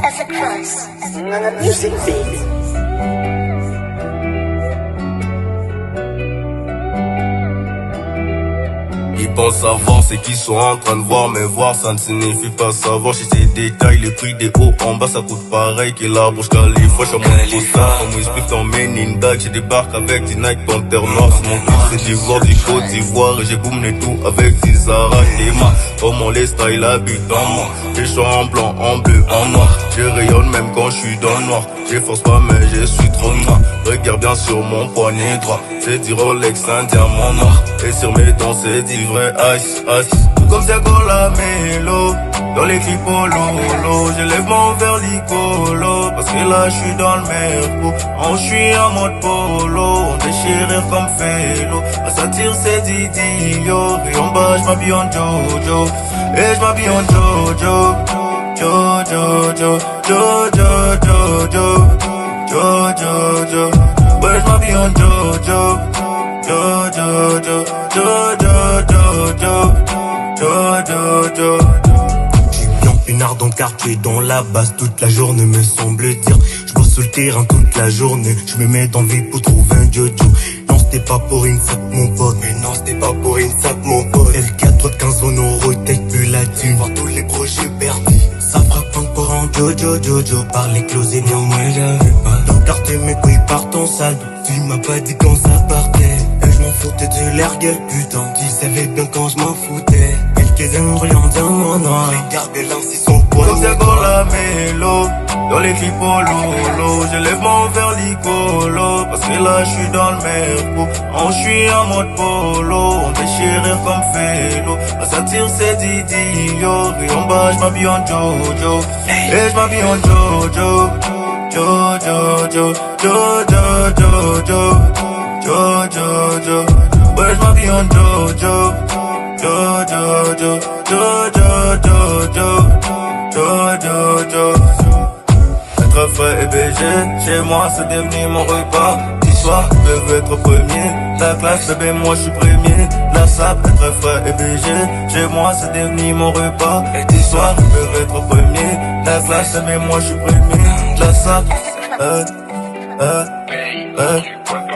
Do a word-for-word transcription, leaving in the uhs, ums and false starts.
as a curse. Music baby. Ils pensent savoir c'est qu'ils sont en train de voir, mais voir ça ne signifie pas savoir. Chez ces détails, les prix des hauts en bas ça coûte pareil que la Burj Khalifa. J'suis à mon posta, comme Will Smith en Menindag. J'ai débarque avec des Nike Panther Noir. Sur mon cul c'est d'ivoire, du Côte d'Ivoire. Et j'ai boomé tout avec Zizara et Emma. Comment les styles habitent en moi. J'ai chaud en blanc, en bleu, en noir. Je rayonne même quand je suis dans le noir. J'efforce pas mais je suis trop noir. Regarde bien sur mon poignet droit. C'est du Rolex, un diamant noir. Et sur mes dents c'est du vrai ice, ice. Tout comme c'est la mélo. Dans les clips au lolo. J'élève mon verre l'icolo. Parce que là je suis dans le merco. On suis en mode polo. On déchire comme félo. La satire c'est d'idiot. Et en bas j'm'habille en Jojo. Et j'm'habille en Jojo. Jojo, Jojo, Jojo, Jojo, Jojo, Jojo. Ouais j'm'habille en Jojo. Jojo, Jojo, Jojo, Jojo, Jojo, Jojo. J'suis bien pinard dans le quartier, dans la base toute la journée me semble dire. J'bosse sur le terrain toute la journée, j'me mets dans le vide pour trouver un Jojo. Non c'était pas pour une fac mon pote, mais non c'était pas pour une fac mon pote. L quatre de quinze en euros, tête plus la thune, voir tous les projets perdus. Ça frappe encore en Jojo, Jojo, par les clauses et bien moi j'avais pas. Dans le quartier mes couilles partent en salle, tu m'as pas dit quand ça partait. J'm'en foutais de l'air gueule putain, tu savais bien quand j'm'en foutais. Quelques embryons diamant noir, regarde là si son poids. Comme c'est pour la mélo, dans les clips au lolo. J'élève mon verre l'icolo, parce que là j'suis dans le merco. On suis en mode polo, on déchire comme félo. La satire c'est d'idiot, et en bas j'm'habille en Jojo. Et j'm'habille en Jojo. Jojo, Jojo, Jojo, Jojo. Jojo, Jojo, ouais j'm'habille en Jojo. Jojo, Jojo, Jojo, Jojo, Jojo, Jojo. Être frais et B G, chez moi c'est devenu mon repas. Ce soir, je veux être premier. La classe, bébé, moi je suis premier. La sape, être frais et B G, chez moi c'est devenu mon repas. Et ce soir, je veux être premier. La classe, mais moi je suis premier. La sape, euh, euh, euh.